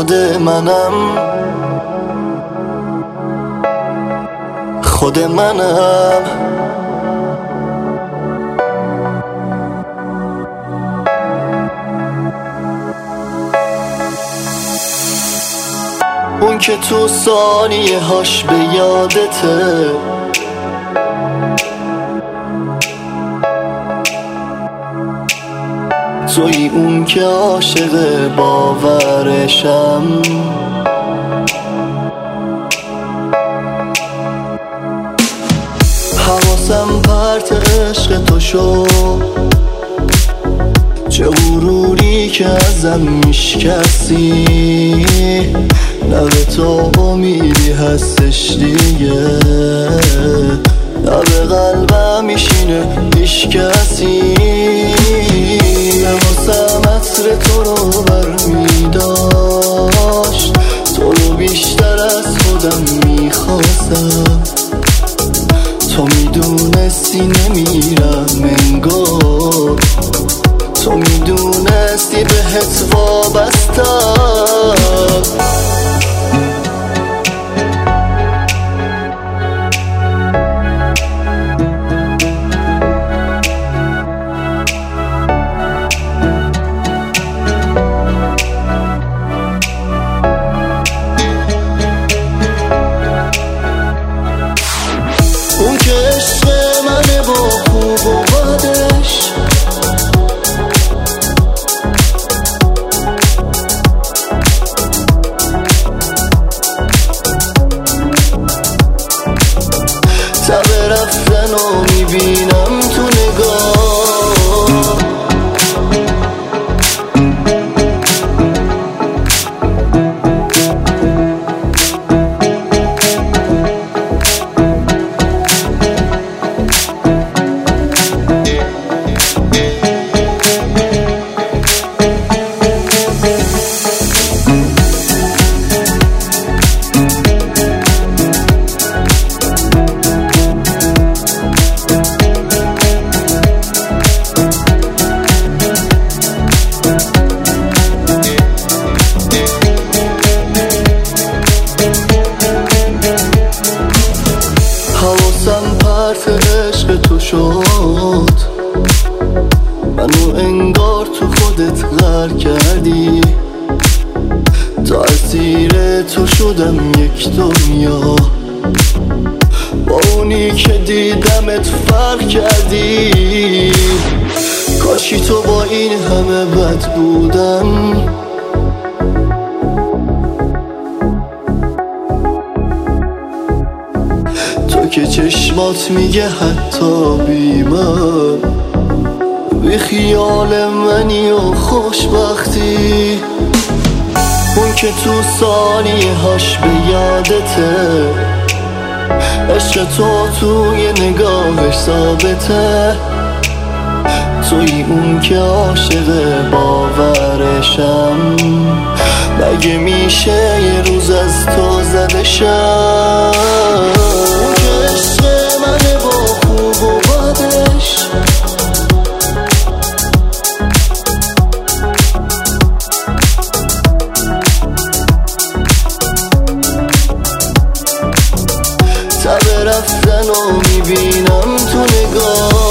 خود منم، خود منم. اون که تو ثانیه هاش به یادته، توی اون که عاشق باورشم. حواسم پرت عشق تو شد، چه غروری که ازم میشکستی. نه به تو امیدی هستش دیگه، نه به قلبم میشینه هیچ کسی. حواسم عطر تو رو برمیداشت، تو رو بیشتر از خودم میخواستم. تو میدونستی نمیرم انگار، تو میدونستی بهت وابستم. اون که عشق منه با خوب و بدش، تب رفتن رو میبینم تو نگاه. حواسم پرت عشق تو شد، منو انگار تو خودت غرق کردی. تا اسیر تو شدم یک دنیا، با اونی که دیدمت فرق کردی. کاشی تو با این همه بد بودم، تو که چشمات میگه حتی بی من، بی خیال منی و خوشبختی. اون که تو ثانیه هاش به یادته، عشق تو توی نگاهش ثابته. توی اون که عاشق باورشم، مگه میشه یه روز از تو زده شم. اون که عشق منه با خوب و بدش، تب رفتن رو میبینم تو نگاه.